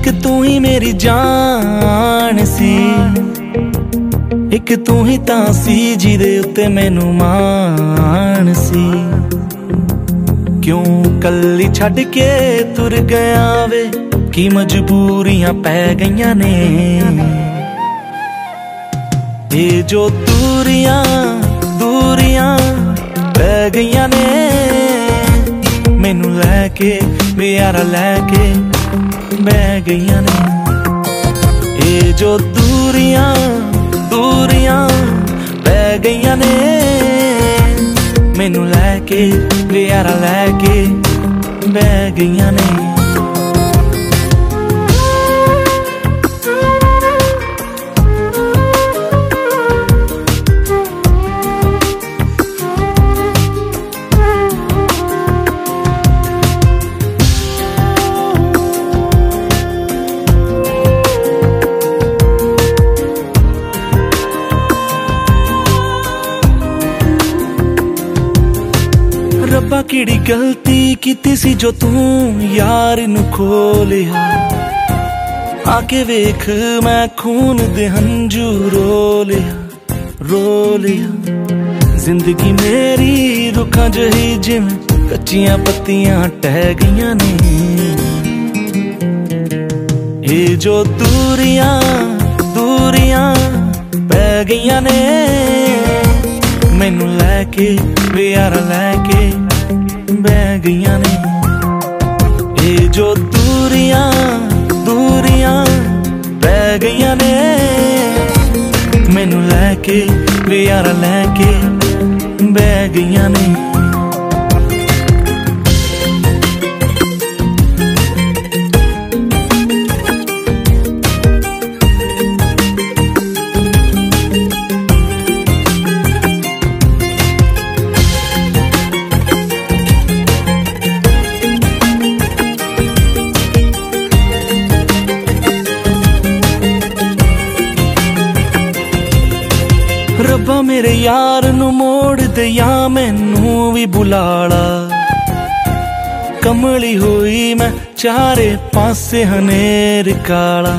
एक तू ही मेरी जान सी, एक तू ही तां सी जिदे उत्ते मैनू मान सी। क्यों कल्ली छड्ड के तुर गया वे, की मजबूरियां पै गईयां ने। ये जो दूरियां दूरियां पै गईयां ने, मैनू लैके वे यारा लैके बह गईयां ने। ये जो दूरियां दूरियां पै गईयां ने, मैनू लैके वे यारा लैके बह गईयां ने। रब्बा किहड़ी गलती कीती सी जो तू यार नू खोलिया। आके वेख मैं खून दे हंजू रो लिया। जिंदगी मेरी रुखां जही जिवें कच्चियां पत्तियां टह गईयां ने। ये जो दूरियां दूरियां पै गईयां ने, मैनू लैके वे यारा लैके बह गईयां ने। ये जो दूरियां दूरियां पै गईयां ने, मैनू लैके वे यारा लैके बह गईयां ने। रब्बा मेरे यार नू मोड़ दे या मैनू भी बुलाला। कमली हुई मैं चारे पासे हनेर काला।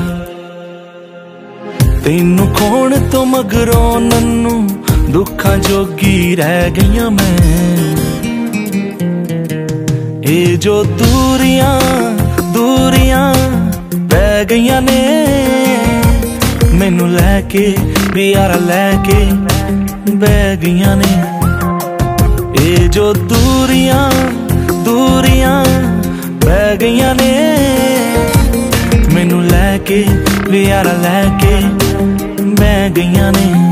तेनू खोण तो मगरों नन्नू दुखां जोगी रह गईयां मैं। ये जो दूरियां दूरियां पै गईयां ने, मैनू लैके वे यारा लैके बह गईयां ने। ये जो दूरियां दूरियां पै गईयां ने, मैनू लैके वे यारा लैके बह गईयां ने।